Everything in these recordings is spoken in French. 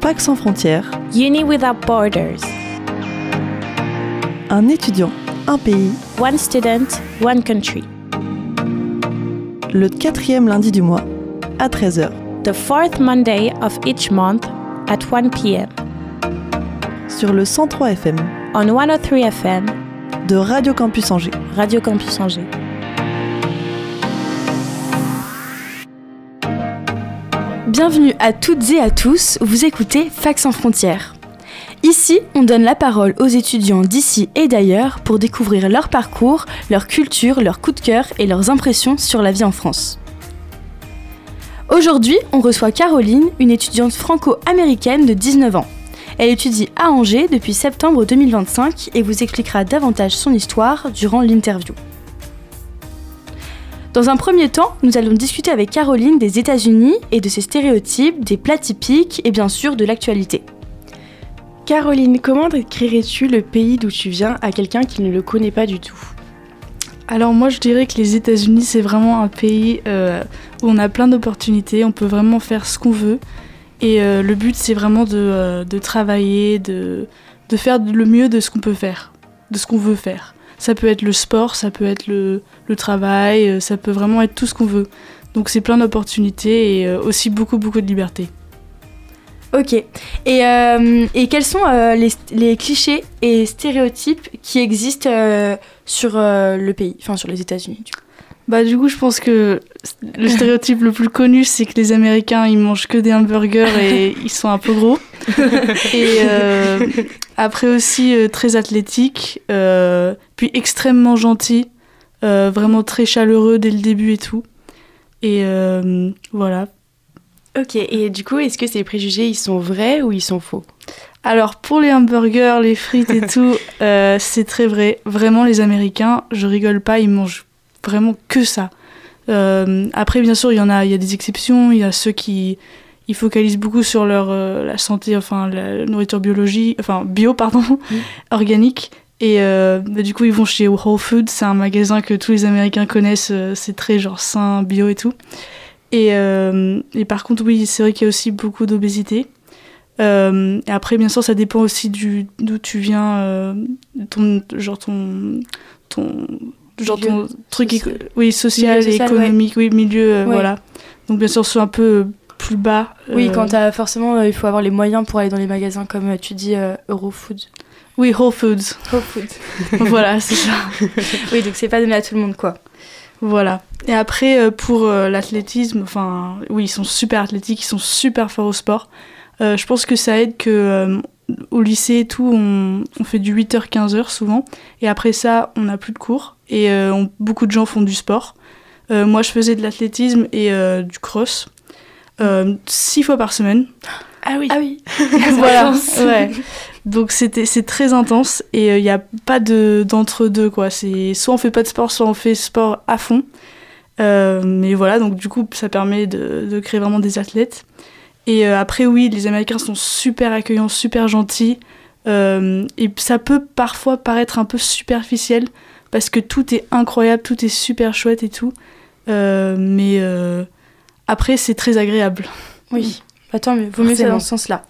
Fac sans frontières. Uni without borders. Un étudiant, un pays. One student, one country. Le 4e lundi du mois, à 13h. The fourth Monday of each month at 1 p.m. Sur le 103 FM. On 103 FM. De Radio Campus Angers. Radio Campus Angers. Bienvenue à toutes et à tous, vous écoutez Fac sans frontières. Ici, on donne la parole aux étudiants d'ici et d'ailleurs pour découvrir leur parcours, leur culture, leurs coups de cœur et leurs impressions sur la vie en France. Aujourd'hui, on reçoit Caroline, une étudiante franco-américaine de 19 ans. Elle étudie à Angers depuis septembre 2025 et vous expliquera davantage son histoire durant l'interview. Dans un premier temps, nous allons discuter avec Caroline des États-Unis et de ses stéréotypes, des plats typiques et bien sûr de l'actualité. Caroline, comment décrirais-tu le pays d'où tu viens à quelqu'un qui ne le connaît pas du tout ? Alors moi je dirais que les États-Unis c'est vraiment un pays où on a plein d'opportunités, on peut vraiment faire ce qu'on veut et le but c'est vraiment de travailler, de faire le mieux de ce qu'on peut faire, de ce qu'on veut faire. Ça peut être le sport, ça peut être le travail, ça peut vraiment être tout ce qu'on veut. Donc c'est plein d'opportunités et aussi beaucoup de liberté. Ok. Et quels sont les clichés et stéréotypes qui existent sur le pays, enfin sur les États-Unis du coup ? Bah du coup je pense que le stéréotype le plus connu c'est que les Américains ils mangent que des hamburgers et ils sont un peu gros. Et après aussi très athlétiques, puis extrêmement gentils, vraiment très chaleureux dès le début et tout. Et voilà. Ok, et du coup est-ce que ces préjugés ils sont vrais ou ils sont faux ? Alors pour les hamburgers, les frites et tout, c'est très vrai. Vraiment les Américains, je rigole pas, ils mangent vraiment que ça. Après bien sûr il y a des exceptions, il y a ceux qui ils focalisent beaucoup sur la santé, enfin la nourriture bio organique et du coup ils vont chez Whole Foods, c'est un magasin que tous les Américains connaissent, c'est très genre sain, bio et tout. Et par contre oui c'est vrai qu'il y a aussi beaucoup d'obésité. Et après bien sûr ça dépend aussi d'où tu viens, ton truc social et économique, ouais. Oui, milieu, ouais. Voilà. Donc bien sûr, c'est un peu plus bas. Oui, quand t'as forcément, il faut avoir les moyens pour aller dans les magasins comme tu dis Eurofoods. Oui, Whole Foods. Whole Foods. Voilà, c'est ça. Oui, donc c'est pas donné à tout le monde, quoi. Voilà. Et après, pour l'athlétisme, enfin, oui, ils sont super athlétiques, ils sont super forts au sport. Je pense que ça aide que... au lycée et tout, on fait du 8h, 15h souvent. Et après ça, on n'a plus de cours. Et beaucoup de gens font du sport. Moi, je faisais de l'athlétisme et du cross 6 fois par semaine. Ah oui. Voilà. Ouais. Donc c'est très intense. Et il n'y a pas d'entre-deux, quoi. C'est, soit on fait pas de sport, soit on fait sport à fond. Mais voilà, donc du coup, ça permet de créer vraiment des athlètes. Et après, oui, les Américains sont super accueillants, super gentils. Et ça peut parfois paraître un peu superficiel parce que tout est incroyable, tout est super chouette et tout. Mais après, c'est très agréable. Oui, attends, mais vaut mieux ça dans ce sens-là.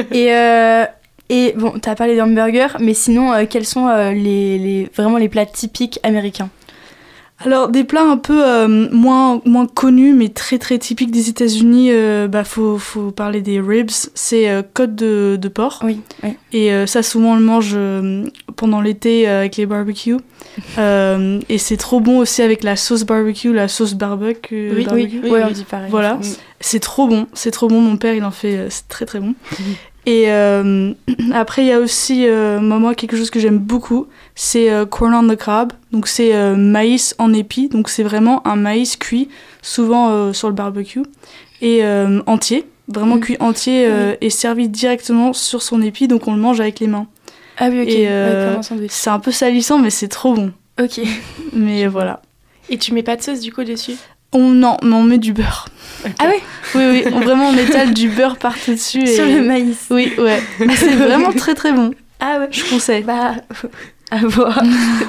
Et bon, t'as parlé d'hamburgers, mais sinon, quels sont vraiment les plats typiques américains ? Alors, des plats un peu moins connus, mais très très typiques des États-Unis, faut parler des ribs. C'est côte de porc. Oui. Et ça, souvent, on le mange pendant l'été avec les barbecues. Et c'est trop bon aussi avec la sauce barbecue, la sauce barbecue. Oui, on dit pareil. Voilà, c'est trop bon. Mon père, il en fait, c'est très très bon. Et après, il y a aussi, moi, quelque chose que j'aime beaucoup, c'est corn on the cob. Donc, c'est maïs en épi. Donc, c'est vraiment un maïs cuit, souvent sur le barbecue, et entier, vraiment cuit entier, et servi directement sur son épi. Donc, on le mange avec les mains. Ah oui, ok. Et comme un sandwich. c'est un peu salissant, mais c'est trop bon. Ok. Mais voilà. Et tu mets pas de sauce, du coup, dessus ? Non, mais on met du beurre. Okay. Ah oui, on étale du beurre partout dessus. Sur le maïs. Oui, ouais. Mais c'est vraiment très très bon. Ah ouais. Je conseille. Bah, à voir.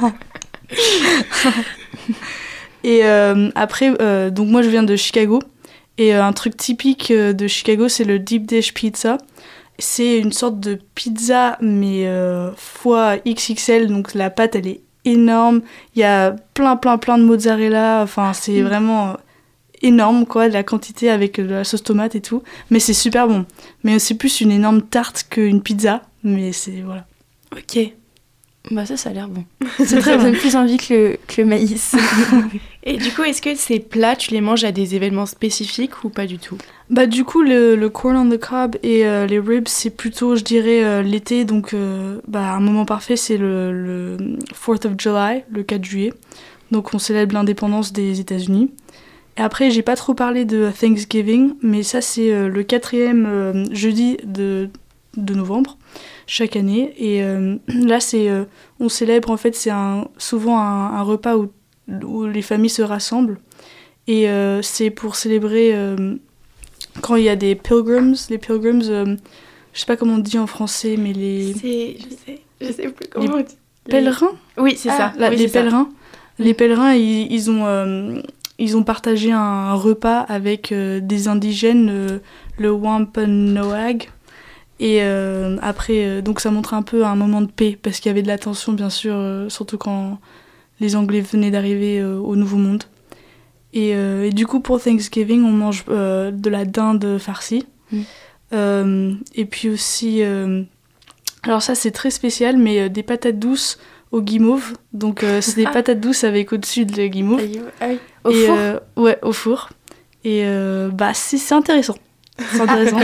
Et après, donc moi je viens de Chicago. Et un truc typique de Chicago, c'est le deep dish pizza. C'est une sorte de pizza, mais fois XXL, donc la pâte, elle est énorme. Il y a plein de mozzarella, enfin, c'est vraiment énorme, quoi, la quantité avec de la sauce tomate et tout. Mais c'est super bon. Mais c'est plus une énorme tarte qu'une pizza, mais c'est, voilà. Ok. Bah ça a l'air bon. C'est très Ça bon. donne plus envie que le maïs. Et du coup, est-ce que ces plats, tu les manges à des événements spécifiques ou pas du tout? Bah du coup le corn on the cob et les ribs c'est plutôt je dirais l'été donc un moment parfait c'est le 4th of July, le 4 juillet. Donc on célèbre l'indépendance des États-Unis. Et après j'ai pas trop parlé de Thanksgiving mais ça c'est le 4e jeudi de novembre chaque année et là c'est on célèbre en fait c'est souvent un repas où les familles se rassemblent et c'est pour célébrer quand il y a des pilgrims, les pilgrims, je sais pas comment on dit en français, mais Je sais plus comment on dit. pèlerins. Oui, c'est ça. Oui, les c'est pèlerins. Ça. Les pèlerins, ils ont partagé un repas avec des indigènes, le Wampanoag. Et après, donc ça montre un peu un moment de paix, parce qu'il y avait de la tension, bien sûr, surtout quand les Anglais venaient d'arriver au Nouveau Monde. Et du coup, pour Thanksgiving, on mange de la dinde farcie. Et puis aussi, alors ça c'est très spécial, mais des patates douces au guimauve. Donc c'est des patates douces avec au-dessus de la guimauve. Ah oui, au four. Ouais, au four. Et c'est intéressant. C'est intéressant.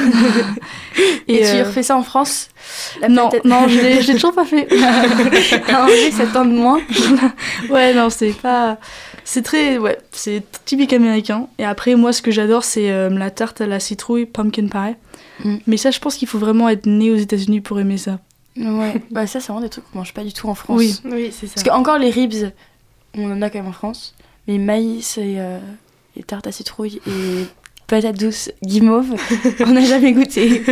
Et tu refais ça en France? Non, je l'ai toujours pas fait. À Angers, ça tente moins. Ouais, non, c'est pas... C'est très... Ouais, c'est typique américain. Et après, moi, ce que j'adore, c'est la tarte à la citrouille, pumpkin pie. Mais ça, je pense qu'il faut vraiment être né aux États-Unis pour aimer ça. Ouais, bah ça, c'est vraiment des trucs qu'on mange pas du tout en France. Oui, c'est ça. Parce qu'encore les ribs, on en a quand même en France. Mais maïs et tartes à citrouille et patates douces guimauve, on n'a jamais goûté.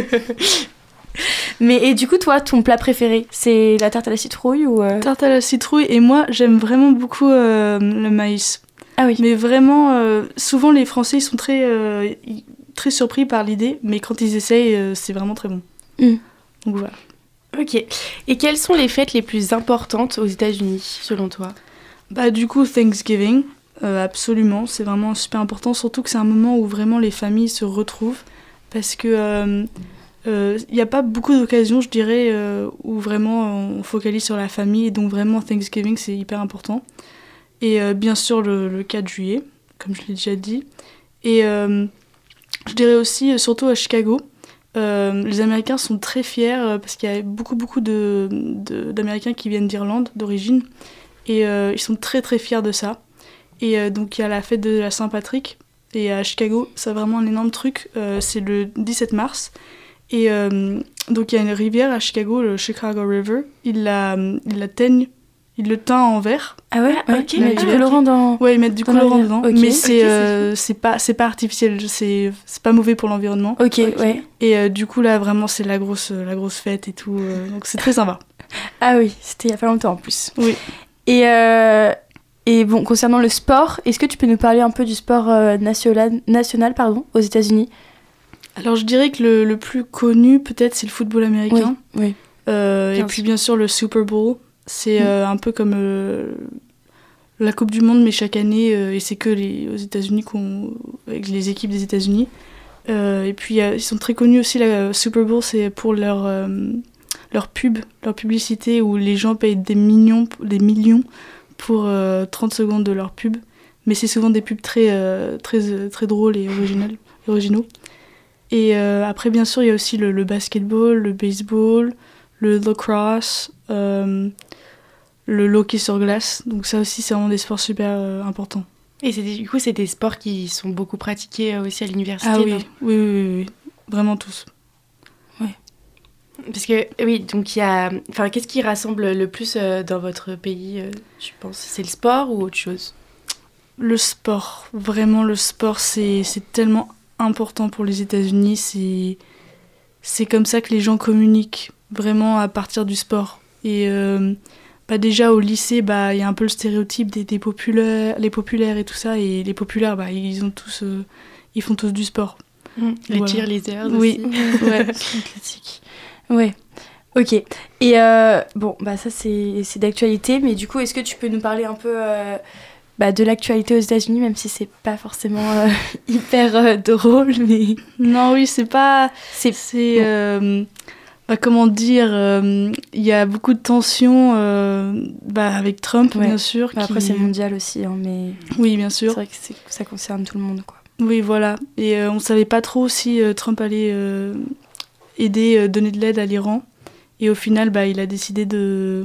Et du coup, toi, ton plat préféré, c'est la tarte à la citrouille ou Tarte à la citrouille, et moi, j'aime vraiment beaucoup le maïs. Ah oui. Mais vraiment, souvent, les Français, ils sont très surpris par l'idée, mais quand ils essayent, c'est vraiment très bon. Donc voilà. Ok. Et quelles sont les fêtes les plus importantes aux États-Unis, selon toi? Bah du coup, Thanksgiving, absolument, c'est vraiment super important, surtout que c'est un moment où vraiment les familles se retrouvent, parce que il n'y a pas beaucoup d'occasions, je dirais, où vraiment on focalise sur la famille, et donc vraiment Thanksgiving, c'est hyper important. Et bien sûr le 4 juillet, comme je l'ai déjà dit. Et je dirais aussi, surtout à Chicago, les Américains sont très fiers parce qu'il y a beaucoup d'Américains qui viennent d'Irlande d'origine et ils sont très très fiers de ça. Et donc il y a la fête de la Saint-Patrick et à Chicago, c'est vraiment un énorme truc, c'est le 17 mars. Et donc il y a une rivière à Chicago, le Chicago River, ils le teint en vert. Ah ouais, ok. Ils mettent du colorant dans... Ouais, ils mettent du colorant dedans, okay. Mais c'est pas artificiel, c'est pas mauvais pour l'environnement. Ok, ouais. Et du coup là vraiment c'est la grosse fête et tout, donc c'est très sympa. Ah oui, c'était il y a pas longtemps en plus. Oui. Et bon, concernant le sport, est-ce que tu peux nous parler un peu du sport national aux États-Unis? Alors je dirais que le plus connu peut-être c'est le football américain. Oui. Et puis bien sûr le Super Bowl. C'est un peu comme la Coupe du Monde, mais chaque année, et c'est que aux États-Unis, avec les équipes des États-Unis. Et puis ils sont très connus aussi, la Super Bowl, c'est pour leur pub, leur publicité, où les gens payent des millions pour 30 secondes de leur pub. Mais c'est souvent des pubs très drôles et originaux. Et après, bien sûr, il y a aussi le basketball, le baseball, le lacrosse, le hockey sur glace. Donc ça aussi, c'est vraiment des sports super importants. Et du coup, c'est des sports qui sont beaucoup pratiqués aussi à l'université. Ah oui, non? oui. Vraiment tous. Ouais. Parce que, oui, donc il y a... Enfin, qu'est-ce qui rassemble le plus dans votre pays, je pense? C'est le sport ou autre chose? Le sport. Vraiment, le sport, c'est tellement important pour les États-Unis. C'est comme ça que les gens communiquent, vraiment à partir du sport. Et déjà au lycée, il y a un peu le stéréotype des populaires, les populaires et tout ça. Et les populaires, ils font tous du sport. Les cheerleaders aussi. Oui, ouais. Classique. Ouais. Ok. Et bon, bah ça c'est d'actualité, mais du coup, est-ce que tu peux nous parler un peu de l'actualité aux États-Unis, même si c'est pas forcément hyper drôle, mais Non, oui, c'est pas... comment dire, il y a beaucoup de tensions avec Trump, ouais. bien sûr. Après, c'est mondial aussi, hein, mais oui, bien sûr. C'est vrai que ça concerne tout le monde, quoi. Oui, voilà. Et on savait pas trop si Trump allait donner de l'aide à l'Iran. Et au final, il a décidé de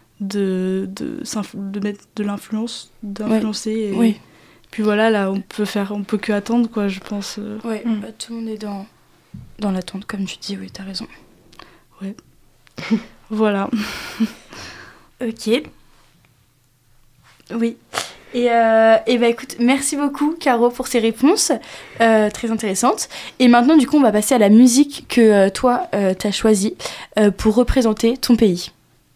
mettre de l'influence, d'influencer. Ouais. Et puis voilà, là, on peut que attendre, quoi, je pense. Ouais, tout le monde est dans l'attente, comme tu dis, oui, t'as raison. Ouais. Voilà. Ok. Oui. Et écoute, merci beaucoup, Caro, pour ces réponses très intéressantes. Et maintenant, du coup, on va passer à la musique que toi, t'as choisie pour représenter ton pays.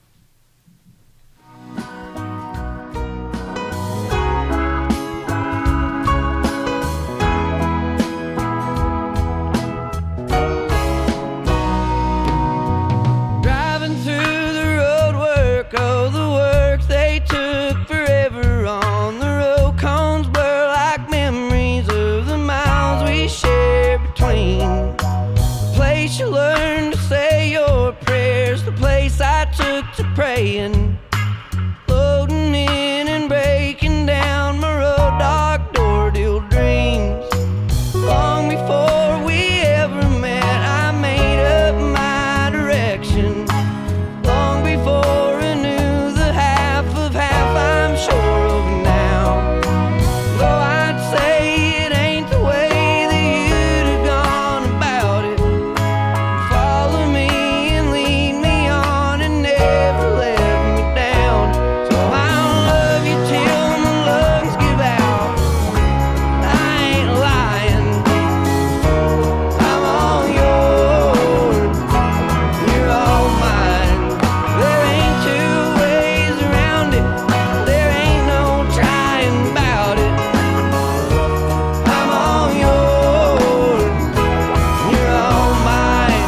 Praying, loading in and breaking down my road dog door deal dreams. Long before we ever met, I made up my direction. Long before I knew the half of half I'm sure of now. Though I'd say it ain't the way that you'd have gone about it. Follow me and lead me on and never let me down. So I'll love you till my lungs give out. I ain't lying. I'm all yours. You're all mine. There ain't two ways around it. There ain't no trying about it. I'm all yours. You're all mine.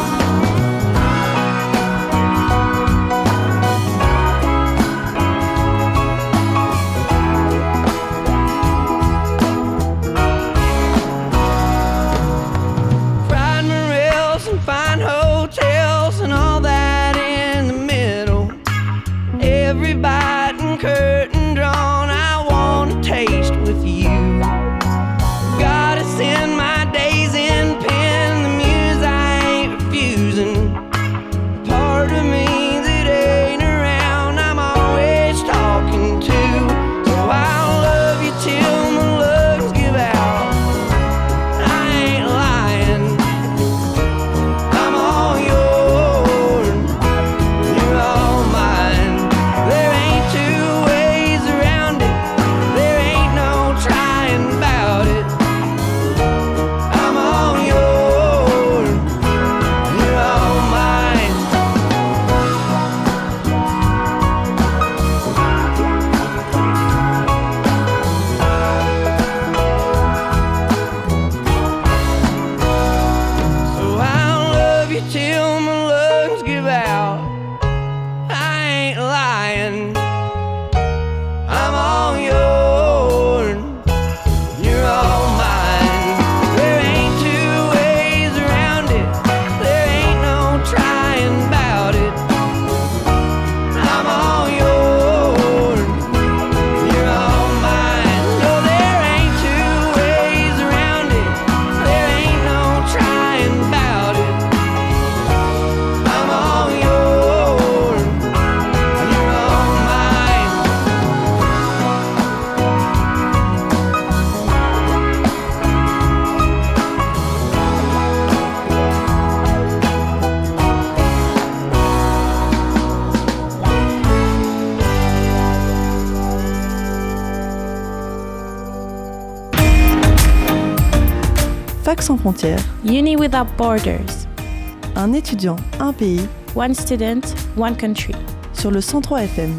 Ride my rails and find hotels and all that in the middle. Every bite and curtain drawn, I want to taste with you. Gotta send my days in pen, the muse I ain't refusing. Part of me that ain't around, I'm always talking to. So I'll love you till my lungs give out. I ain't lying. I'm all yours. You're all mine. There ain't two ways around it. There ain't no trying about it. I'm all yours. You're all mine. So I'll love you till my lungs give out. I ain't lying. I'm all yours. You're all mine. There ain't two ways around it. There ain't no trying about it. I'm all yours. You're all mine. No, there ain't two ways around it. There ain't no trying about it. I'm all yours. You're all mine. Fac sans frontières, Uni Without Borders. un étudiant, un pays, One student, one country. sur le 103 FM.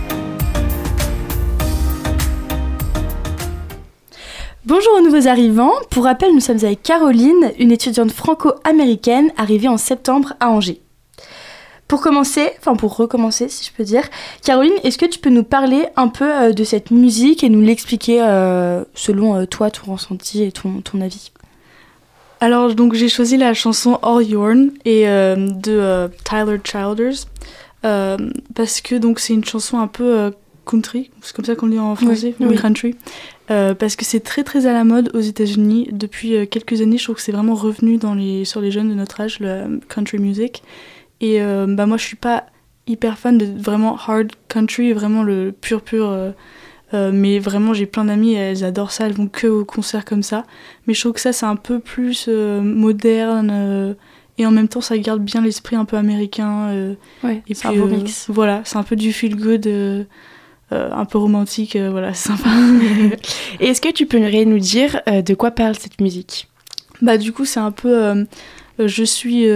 Bonjour aux nouveaux arrivants. Pour rappel, nous sommes avec Caroline, une étudiante franco-américaine arrivée en septembre à Angers. Pour recommencer, si je peux dire, Caroline, est-ce que tu peux nous parler un peu de cette musique et nous l'expliquer selon toi, ton ressenti et ton avis? Alors, donc, j'ai choisi la chanson All Yourn de Tyler Childers parce que donc, c'est une chanson un peu country, c'est comme ça qu'on le dit en français, oui. Country, parce que c'est très très à la mode aux États-Unis depuis quelques années. Je trouve que c'est vraiment revenu sur les jeunes de notre âge, le country music. Et moi, je suis pas hyper fan de vraiment hard country, vraiment le pur, mais vraiment, j'ai plein d'amies, elles adorent ça, elles vont que aux concerts comme ça. Mais je trouve que ça, c'est un peu plus moderne, et en même temps, ça garde bien l'esprit un peu américain. Ouais, et c'est puis, un beau mix. Voilà, c'est un peu du feel good, un peu romantique, voilà, c'est sympa. Et est-ce que tu pourrais nous dire de quoi parle cette musique? Bah, du coup, c'est un peu. Je suis.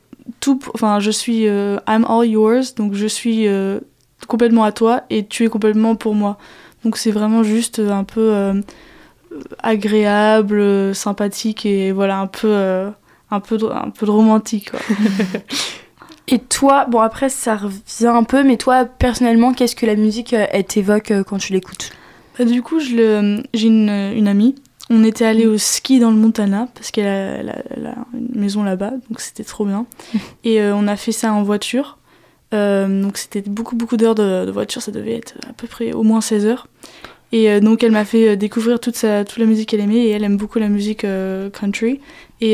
I'm all yours, donc je suis complètement à toi et tu es complètement pour moi. Donc c'est vraiment juste un peu agréable, sympathique et voilà, un peu de romantique, quoi. Et toi, bon après ça revient un peu, mais toi personnellement, qu'est-ce que la musique elle t'évoque quand tu l'écoutes? Bah, du coup, j'ai une amie. On était allés au ski dans le Montana parce qu'elle a une maison là-bas, donc c'était trop bien. Et on a fait ça en voiture. Donc c'était beaucoup d'heures de voiture, ça devait être à peu près au moins 16 heures. Et donc elle m'a fait découvrir toute la musique qu'elle aimait, et elle aime beaucoup la musique country. Et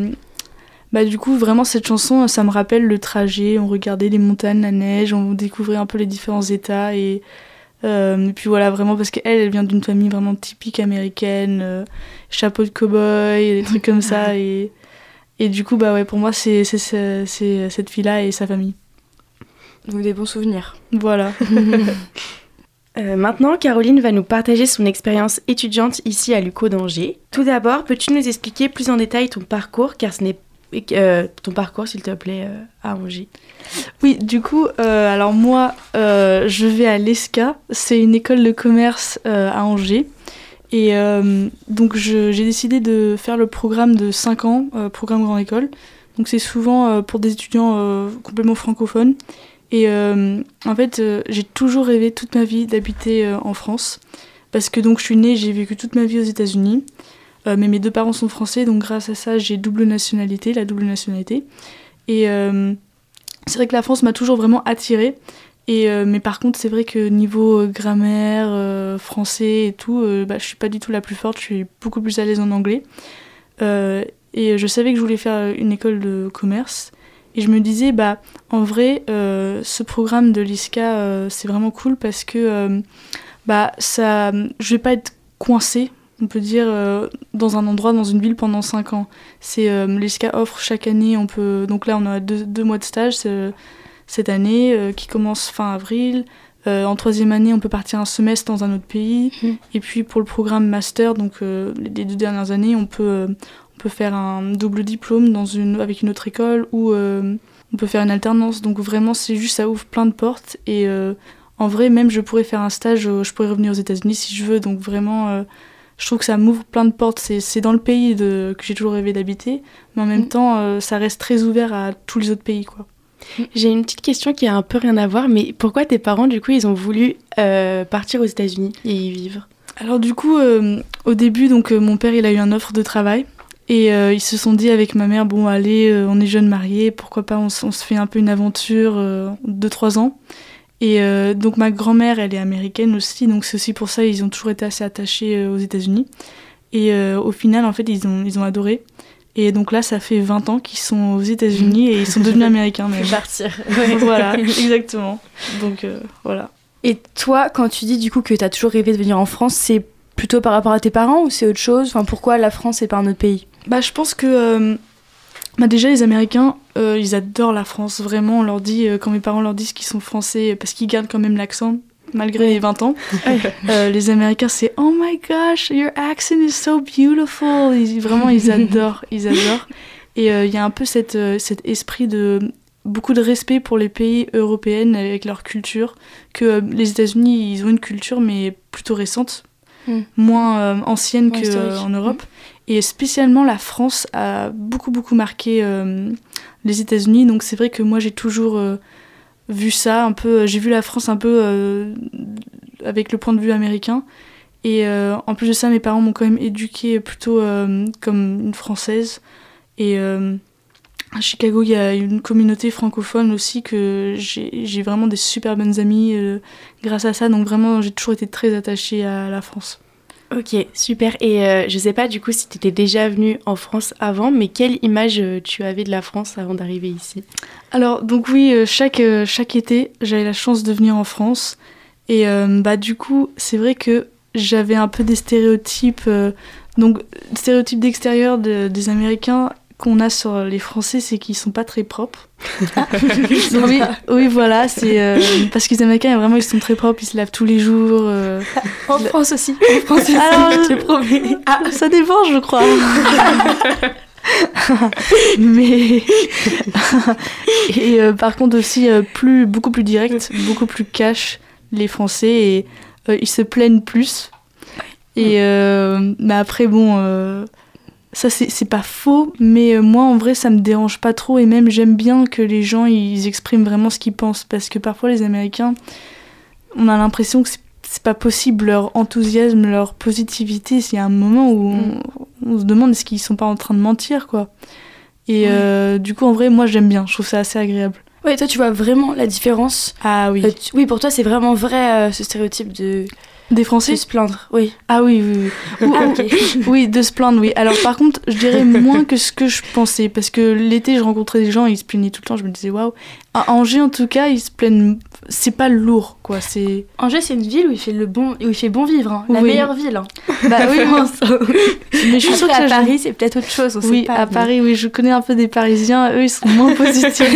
du coup, vraiment, cette chanson, ça me rappelle le trajet. On regardait les montagnes, la neige, on découvrait un peu les différents états. Et puis voilà, vraiment, parce qu'elle vient d'une famille vraiment typique américaine, chapeau de cow-boy, des trucs comme ça. Et du coup, bah ouais, pour moi, c'est cette fille-là et sa famille. Donc des bons souvenirs. Voilà. Maintenant, Caroline va nous partager son expérience étudiante ici à l'UQO d'Angers. Tout d'abord, peux-tu nous expliquer plus en détail ton parcours, car ce n'est ton parcours, s'il te plaît, à Angers? Oui, du coup, alors moi, je vais à l'ESCA, c'est une école de commerce à Angers. Et donc, j'ai décidé de faire le programme de 5 ans, programme grande école. Donc, c'est souvent pour des étudiants complètement francophones. Et en fait, j'ai toujours rêvé toute ma vie d'habiter en France. Parce que donc, je suis née, j'ai vécu toute ma vie aux États-Unis. Mais mes deux parents sont français, donc grâce à ça, j'ai la double nationalité. Et c'est vrai que la France m'a toujours vraiment attirée. Mais par contre, c'est vrai que niveau grammaire, français et tout, je suis pas du tout la plus forte, je suis beaucoup plus à l'aise en anglais. Et je savais que je voulais faire une école de commerce. Et je me disais, en vrai, ce programme de l'ISCA, c'est vraiment cool parce que je vais pas être coincée, on peut dire, dans un endroit, dans une ville pendant 5 ans. L'ISCA offre chaque année, donc là, on a 2 mois de stage cette année qui commence fin avril. En 3e année, on peut partir un semestre dans un autre pays. Et puis pour le programme master, donc les 2 dernières années, on peut faire un double diplôme avec une autre école ou on peut faire une alternance. Donc vraiment, c'est juste, ça ouvre plein de portes. Et en vrai, même je pourrais faire un stage, je pourrais revenir aux États-Unis si je veux. Donc vraiment, je trouve que ça m'ouvre plein de portes. C'est dans le pays que j'ai toujours rêvé d'habiter. Mais en même temps, ça reste très ouvert à tous les autres pays, quoi. J'ai une petite question qui a un peu rien à voir, mais pourquoi tes parents, du coup, ils ont voulu partir aux États-Unis et y vivre? Alors du coup, au début, donc mon père, il a eu une offre de travail. Et ils se sont dit avec ma mère, bon allez, on est jeunes mariés, pourquoi pas on se fait un peu une aventure 2-3 ans. Et donc ma grand-mère, elle est américaine aussi, donc c'est aussi pour ça ils ont toujours été assez attachés aux États-Unis. Et au final, en fait, ils ont adoré. Et donc là, ça fait 20 ans qu'ils sont aux États-Unis et ils sont devenus américains même. Partir. Voilà, exactement. Donc voilà. Et toi, quand tu dis du coup que t'as toujours rêvé de venir en France, c'est plutôt par rapport à tes parents ou c'est autre chose? Enfin, pourquoi la France et pas un autre pays? Je pense que déjà les Américains, ils adorent la France. Vraiment, on leur dit, quand mes parents leur disent qu'ils sont français, parce qu'ils gardent quand même l'accent, malgré les 20 ans. Les Américains, c'est « Oh my gosh, your accent is so beautiful !» Vraiment, ils adorent. Et il y a un peu cet esprit de beaucoup de respect pour les pays européens avec leur culture, que les États-Unis, ils ont une culture, mais plutôt récente, moins ancienne qu'en Europe. Et spécialement, la France a beaucoup, beaucoup marqué les États-Unis. Donc c'est vrai que moi, j'ai toujours vu ça un peu. J'ai vu la France un peu avec le point de vue américain. Et en plus de ça, mes parents m'ont quand même éduquée plutôt comme une Française. Et à Chicago, il y a une communauté francophone aussi que j'ai vraiment des super bonnes amies grâce à ça. Donc vraiment, j'ai toujours été très attachée à la France. Ok, super. Et je sais pas du coup si tu étais déjà venue en France avant, mais quelle image tu avais de la France avant d'arriver ici ? Alors, donc oui, chaque été, j'avais la chance de venir en France. Et du coup, c'est vrai que j'avais un peu des stéréotypes, stéréotypes d'extérieur des Américains qu'on a sur les Français, c'est qu'ils sont pas très propres. Oui, voilà, c'est parce que les Américains, vraiment, ils sont très propres, ils se lavent tous les jours. En France aussi. Alors, je te promets. Ah, ça dépend, je crois. Mais et par contre aussi beaucoup plus direct, beaucoup plus cash les Français et ils se plaignent plus. Et mais après bon. Ça, c'est pas faux, mais moi, en vrai, ça me dérange pas trop. Et même, j'aime bien que les gens, ils expriment vraiment ce qu'ils pensent. Parce que parfois, les Américains, on a l'impression que c'est pas possible. Leur enthousiasme, leur positivité, il y a un moment où on se demande est-ce qu'ils sont pas en train de mentir, quoi. Et du coup, en vrai, moi, j'aime bien. Je trouve ça assez agréable. Ouais, toi, tu vois vraiment la différence. Ah oui. Oui, pour toi, c'est vraiment vrai, ce stéréotype Des Français ? De se plaindre, oui. Ah oui. Oui, de se plaindre, oui. Alors par contre, je dirais moins que ce que je pensais, parce que l'été, je rencontrais des gens, ils se plaignaient tout le temps, je me disais waouh. À Angers, en tout cas, ils se plaignent, c'est pas lourd, quoi. Angers, c'est une ville où il fait bon vivre, hein. La meilleure ville. Hein. Bah oui, mais je suis sûre que à Paris, c'est peut-être autre chose, on sait pas. À Paris, oui, je connais un peu des Parisiens, eux, ils sont moins positifs.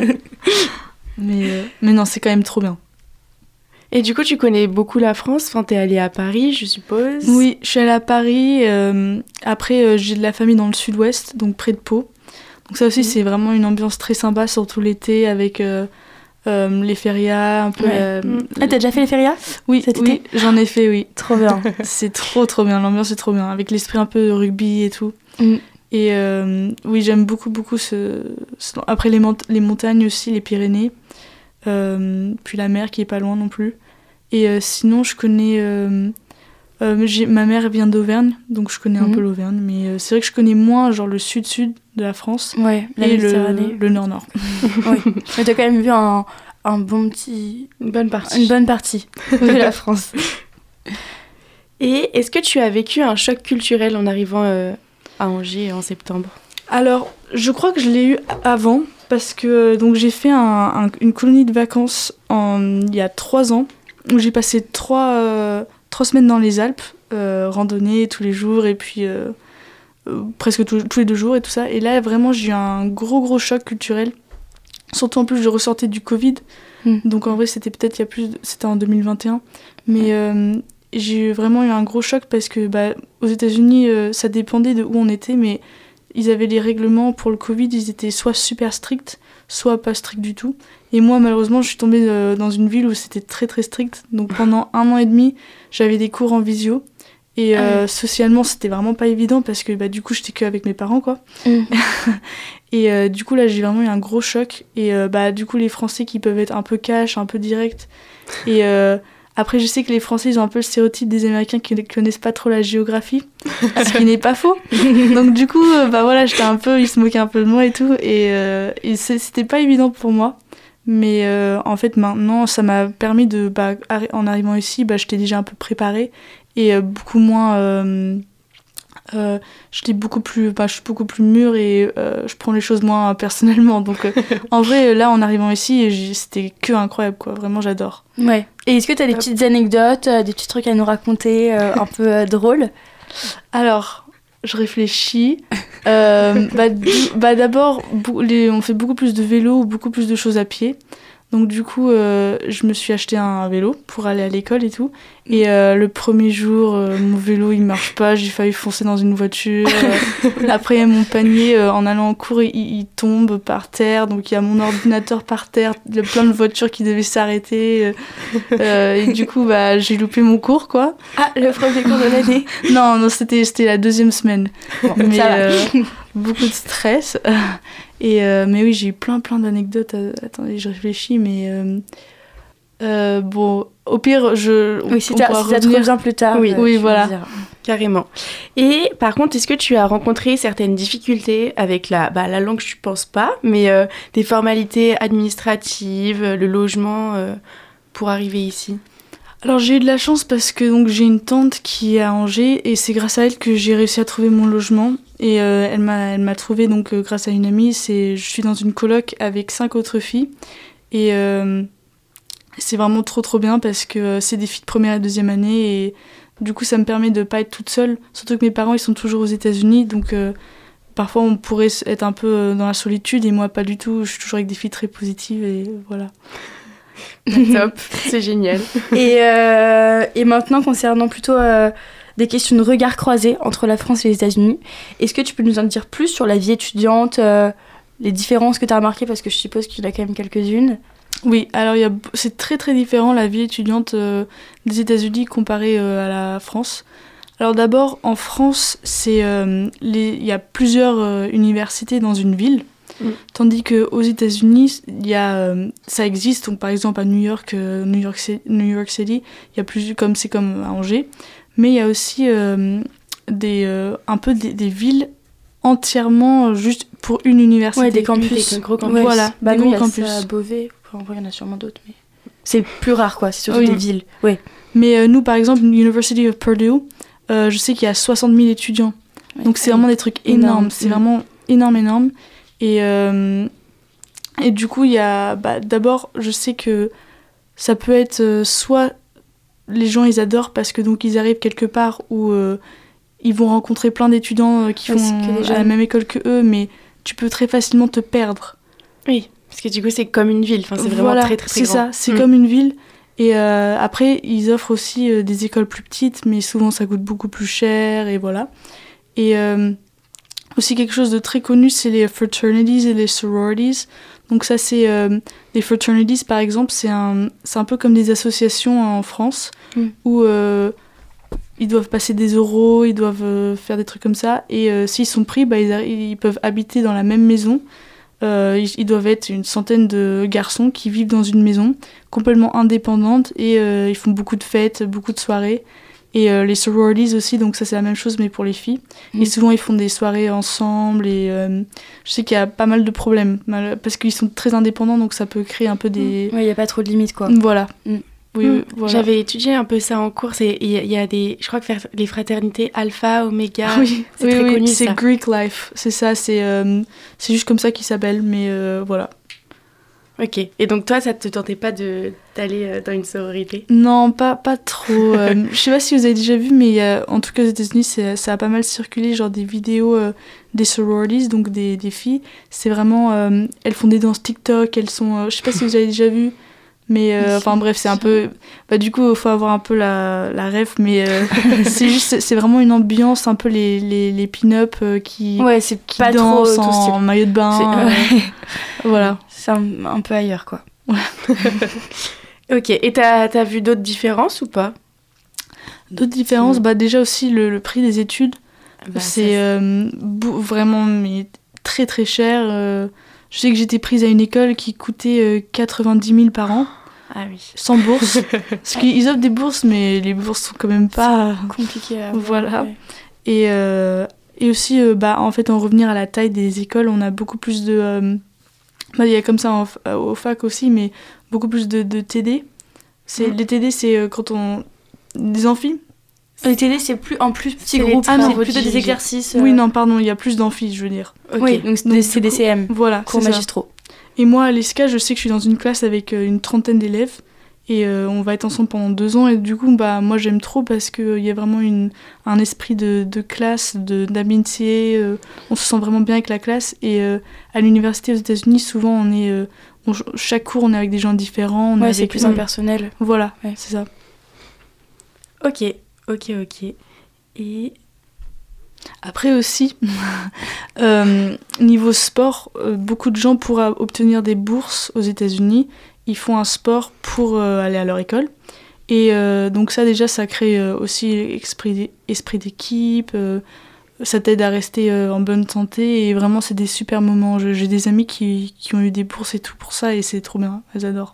mais non, c'est quand même trop bien. Et du coup, tu connais beaucoup la France, enfin, t'es allée à Paris, je suppose ? Oui, je suis allée à Paris. Après, j'ai de la famille dans le sud-ouest, donc près de Pau. Donc ça aussi, c'est vraiment une ambiance très sympa, surtout l'été, avec les férias, un peu... Ah, t'as déjà fait les férias ? Oui, cet été ? J'en ai fait, oui. Trop bien. C'est trop bien, l'ambiance est trop bien, avec l'esprit un peu de rugby et tout. Et oui, j'aime beaucoup Après, les montagnes aussi, les Pyrénées. Puis la mer qui est pas loin non plus. Et sinon, je connais... ma mère vient d'Auvergne, donc je connais un peu l'Auvergne. Mais c'est vrai que je connais moins genre le sud-sud de la France et le nord-nord. Oui. Mais t'as quand même vu une bonne partie de la France. Et est-ce que tu as vécu un choc culturel en arrivant à Angers en septembre ? Alors, je crois que je l'ai eu avant, parce que donc j'ai fait une colonie de vacances il y a 3 ans, où j'ai passé 3 semaines dans les Alpes, randonnée tous les jours, et puis presque tous les 2 jours et tout ça. Et là, vraiment, j'ai eu un gros choc culturel. Surtout en plus, je ressortais du Covid, donc en vrai, c'était peut-être c'était en 2021. Mais j'ai vraiment eu un gros choc parce que aux États-Unis, ça dépendait de où on était, mais ils avaient les règlements pour le Covid, ils étaient soit super stricts, soit pas stricts du tout. Et moi, malheureusement, je suis tombée dans une ville où c'était très très strict. Donc pendant 1 an et demi, j'avais des cours en visio. Et socialement, c'était vraiment pas évident parce que du coup, j'étais qu'avec mes parents, quoi. Et du coup, là, j'ai vraiment eu un gros choc. Et du coup, les Français qui peuvent être un peu cash, un peu directs. Et après, je sais que les Français, ils ont un peu le stéréotype des Américains qui ne connaissent pas trop la géographie, ce qui n'est pas faux. Donc du coup, ils se moquaient un peu de moi et tout. Et c'était pas évident pour moi. Mais en fait, maintenant, ça m'a permis en arrivant ici, j'étais déjà un peu préparée. Et beaucoup moins... je suis beaucoup plus mûre et je prends les choses moins personnellement. Donc en vrai, là, en arrivant ici, c'était que incroyable, quoi. Vraiment, j'adore. Ouais. Et est-ce que tu as des petites anecdotes, des petits trucs à nous raconter un peu drôles ? Alors, je réfléchis. D'abord, on fait beaucoup plus de vélo ou beaucoup plus de choses à pied. Donc du coup, je me suis acheté un vélo pour aller à l'école et tout. Et le premier jour, mon vélo, il marche pas. J'ai failli foncer dans une voiture. Après, mon panier, en allant en cours, il tombe par terre. Donc il y a mon ordinateur par terre. Il y a plein de voitures qui devaient s'arrêter. Et du coup, j'ai loupé mon cours, quoi. Ah, le premier cours de l'année. Non, c'était la 2e semaine. Bon, mais ça va. beaucoup de stress. Mais oui, j'ai eu plein d'anecdotes. Attendez, je réfléchis, mais bon, au pire, oui, si ça te revient plus tard. Oui, voilà. Carrément. Et par contre, est-ce que tu as rencontré certaines difficultés avec la langue, je pense pas, mais des formalités administratives, le logement pour arriver ici? Alors j'ai eu de la chance parce que donc j'ai une tante qui est à Angers et c'est grâce à elle que j'ai réussi à trouver mon logement et elle m'a trouvé donc grâce à une amie. Je suis dans une coloc avec 5 autres filles et c'est vraiment trop bien parce que c'est des filles de première et deuxième année et du coup ça me permet de pas être toute seule. Surtout que mes parents ils sont toujours aux États-Unis donc parfois on pourrait être un peu dans la solitude et moi pas du tout. Je suis toujours avec des filles très positives et voilà. Top, c'est génial. Et maintenant, concernant plutôt des questions de regard croisé entre la France et les États-Unis, est-ce que tu peux nous en dire plus sur la vie étudiante, les différences que tu as remarquées, parce que je suppose qu'il y en a quand même quelques-unes? Oui, alors c'est très différent la vie étudiante des États-Unis comparée à la France. Alors d'abord, en France, il y a plusieurs universités dans une ville. Tandis qu'aux États-Unis, ça existe. Donc, par exemple, à New York City, il y a plus c'est comme à Angers. Mais il y a aussi un peu des villes entièrement juste pour une université. Ouais, des campus. Des gros campus. Voilà, des gros il y a campus. ça à Beauvais. Enfin, il y en a sûrement d'autres, mais c'est plus rare, quoi. C'est surtout Oui. des villes. Ouais. Mais nous, par exemple, University of Purdue, je sais qu'il y a 60 000 étudiants. Ouais. Donc, c'est vraiment des trucs énormes. C'est vraiment énorme. Et du coup, il y a d'abord, je sais que ça peut être soit les gens ils adorent parce que donc ils arrivent quelque part où ils vont rencontrer plein d'étudiants qui font à la même école que eux, mais tu peux très facilement te perdre. Oui, parce que du coup c'est comme une ville. Enfin, c'est vraiment très grand. C'est ça, c'est comme une ville. Et après, ils offrent aussi des écoles plus petites, mais souvent ça coûte beaucoup plus cher et voilà. Et aussi quelque chose de très connu, c'est les fraternities et les sororities. Donc ça, c'est les fraternities, par exemple, c'est un peu comme des associations en France où ils doivent passer des oraux, ils doivent faire des trucs comme ça. Et s'ils sont pris, ils peuvent habiter dans la même maison. Ils doivent être une centaine de garçons qui vivent dans une maison complètement indépendante et ils font beaucoup de fêtes, beaucoup de soirées. Et les sororities aussi, donc ça c'est la même chose mais pour les filles. Et souvent ils font des soirées ensemble et je sais qu'il y a pas mal de problèmes parce qu'ils sont très indépendants donc ça peut créer un peu des... Ouais, il n'y a pas trop de limites quoi. Voilà. Oui, voilà. J'avais étudié un peu ça en cours, il y a je crois que les fraternités Alpha, Oméga, c'est très connu c'est ça. Greek Life, c'est ça, c'est juste comme ça qu'il s'appelle mais voilà. Ok, et donc toi, ça te tentait pas d'aller dans une sororité? Non, pas trop. Je sais pas si vous avez déjà vu, mais en tout cas aux États-Unis, ça a pas mal circulé, genre des vidéos des sororities, donc des filles. C'est vraiment, elles font des danses TikTok, elles sont, je sais pas si vous avez déjà vu, mais enfin bref, c'est un peu, du coup, il faut avoir un peu la ref, mais c'est vraiment une ambiance, un peu les pin-up qui pas dansent trop en maillot de bain. Voilà. C'est un peu ailleurs, quoi. Ok, et t'as vu d'autres différences ou pas? D'autres différences, déjà aussi le prix des études, c'est vraiment très très cher. Je sais que j'étais prise à une école qui coûtait 90 000 par an. Ah oui. Sans bourse. Parce qu'ils offrent des bourses, mais les bourses sont quand même pas... compliquées à avoir. Voilà. Ouais. Et aussi, en fait, en revenir à la taille des écoles, on a beaucoup plus de... il y a comme ça au fac aussi, mais beaucoup plus de TD. Les TD, c'est quand on... Des amphis. Les TD, c'est plus en plus petits groupes. Ah non, c'est plutôt des exercices. Oui, non, pardon, il y a plus d'amphis, je veux dire. Okay. Oui, donc c'est des CM. Voilà, cours magistraux. Et moi, à l'ESCA, je sais que je suis dans une classe avec une trentaine d'élèves. Et on va être ensemble pendant 2 ans. Et du coup, moi, j'aime trop parce qu'il y a vraiment un esprit de classe, d'amitié. On se sent vraiment bien avec la classe. Et à l'université aux États-Unis, souvent, chaque cours, on est avec des gens différents. C'est plus impersonnel. Voilà, c'est ça. Ok. Et après aussi, niveau sport, beaucoup de gens pour obtenir des bourses aux États-Unis, ils font un sport pour aller à leur école. Et donc ça déjà, ça crée aussi esprit d'équipe, ça t'aide à rester en bonne santé et vraiment c'est des super moments. J'ai des amis qui ont eu des bourses et tout pour ça et c'est trop bien, elles adorent.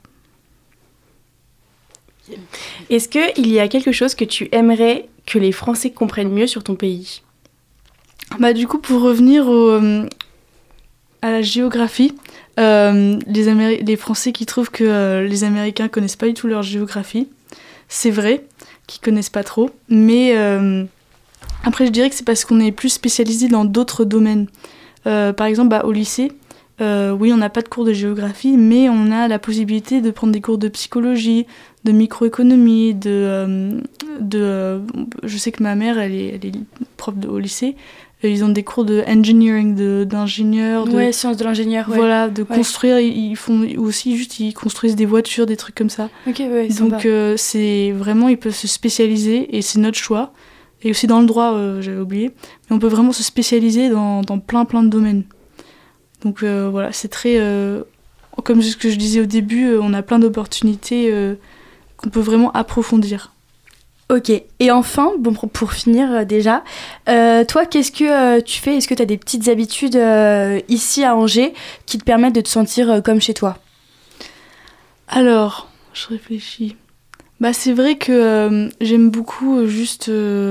Est-ce qu'il y a quelque chose que tu aimerais que les Français comprennent mieux sur ton pays ? Du coup, pour revenir à la géographie, les Français qui trouvent que les Américains connaissent pas du tout leur géographie, c'est vrai qu'ils connaissent pas trop, mais après je dirais que c'est parce qu'on est plus spécialisé dans d'autres domaines. Par exemple, au lycée, oui, on n'a pas de cours de géographie, mais on a la possibilité de prendre des cours de psychologie, de microéconomie, je sais que ma mère, elle est prof au lycée. Ils ont des cours de engineering, d'ingénieur. Sciences de l'ingénieur. Ouais. Voilà, de construire. Ils font aussi ils construisent des voitures, des trucs comme ça. Ok, ouais, donc c'est vraiment, ils peuvent se spécialiser et c'est notre choix. Et aussi dans le droit, j'avais oublié. Mais on peut vraiment se spécialiser dans plein de domaines. Donc voilà, c'est très... comme ce que je disais au début, on a plein d'opportunités qu'on peut vraiment approfondir. Ok, et enfin, pour finir déjà, toi, qu'est-ce que tu fais ? Est-ce que tu as des petites habitudes ici à Angers qui te permettent de te sentir comme chez toi ? Alors, je réfléchis. C'est vrai que j'aime beaucoup juste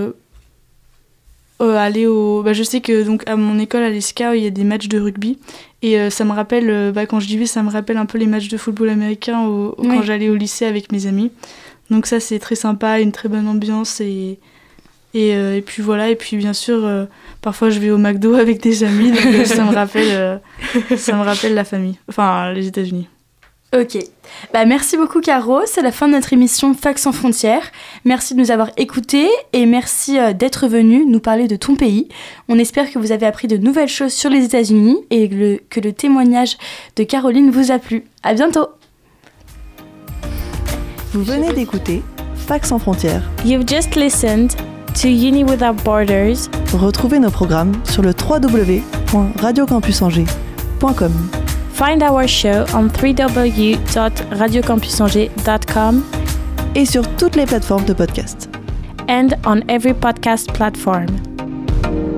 aller au... je sais que donc, à mon école, à l'ESCA, il y a des matchs de rugby. Et ça me rappelle, quand je dis vais, ça me rappelle un peu les matchs de football américain quand j'allais au lycée avec mes amis. Donc ça, c'est très sympa, une très bonne ambiance. Et puis voilà, et puis bien sûr, parfois je vais au McDo avec des amis. Donc ça me rappelle la famille, enfin les États-Unis. Ok. Merci beaucoup Caro, c'est la fin de notre émission Fac sans frontières. Merci de nous avoir écoutés et merci d'être venu nous parler de ton pays. On espère que vous avez appris de nouvelles choses sur les États-Unis et que le témoignage de Caroline vous a plu. À bientôt. Vous venez d'écouter Fac sans frontières. You've just listened to Uni Without Borders. Retrouvez nos programmes sur le www.radiocampusangers.com. Find our show on www.radiocampusangers.com et sur toutes les plateformes de podcast. And on every podcast platform.